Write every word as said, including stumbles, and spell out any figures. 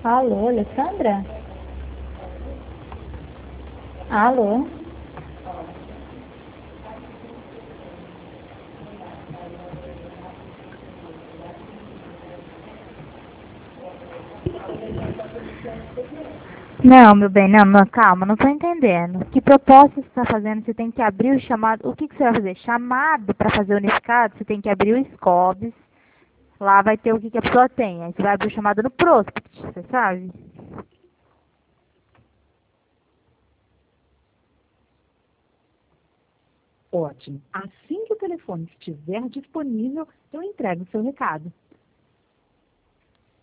Alô, Alessandra? Alô? Não, meu bem, não, não, calma, não tô entendendo. Que proposta você está fazendo? Você tem que abrir o chamado. O que, que você vai fazer? Chamado para fazer unificado? Você tem que abrir o Scobs. Lá vai ter o que, que a pessoa tem. Aí você vai abrir o chamado no Prospect, você sabe? Ótimo. Assim que o telefone estiver disponível, eu entrego o seu recado.